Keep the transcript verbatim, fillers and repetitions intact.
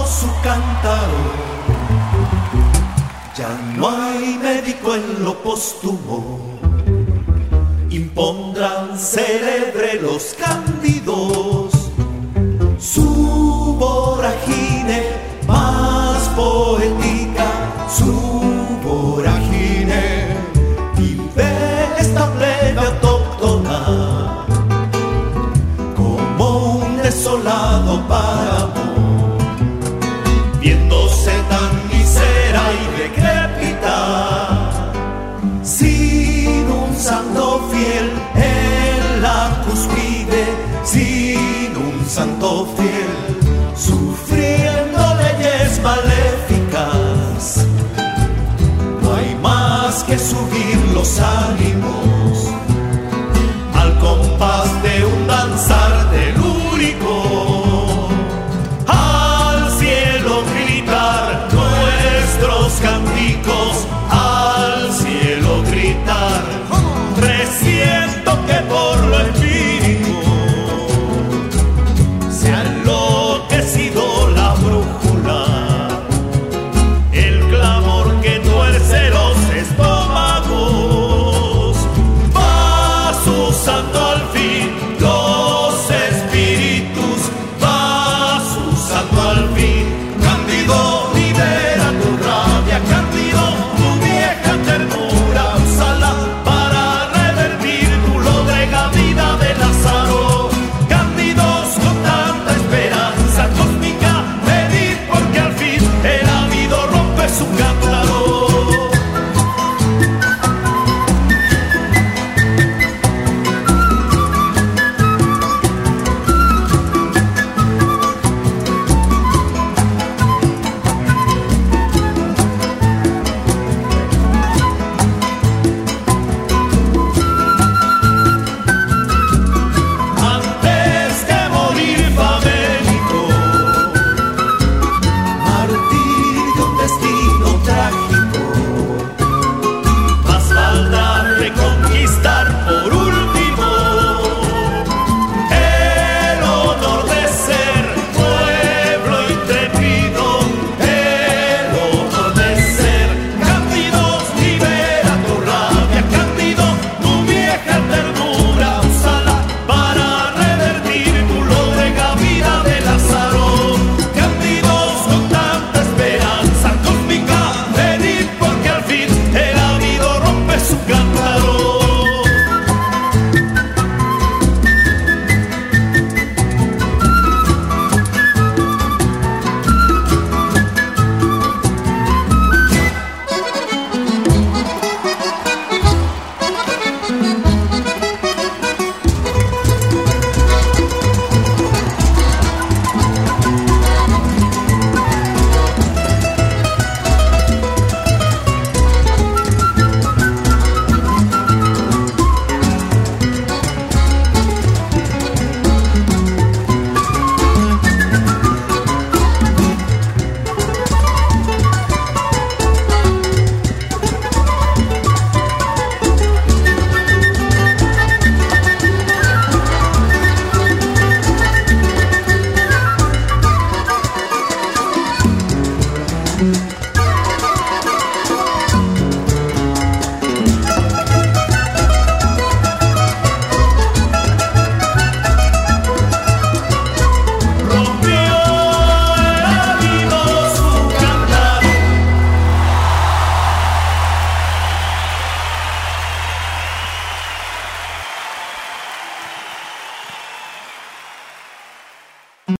cantó su cántaro. Ya no hay médico en lo póstumo, impondrán célebre los cándidos. Su vorágine más poética, su vorágine vive esta plebe autóctona como un desolado páramo, viéndose tan misera y decrépita, sin un santo fiel en la cúspide, sin un santo fiel, sufriendo leyes maléficas. No hay más que subir los ánimos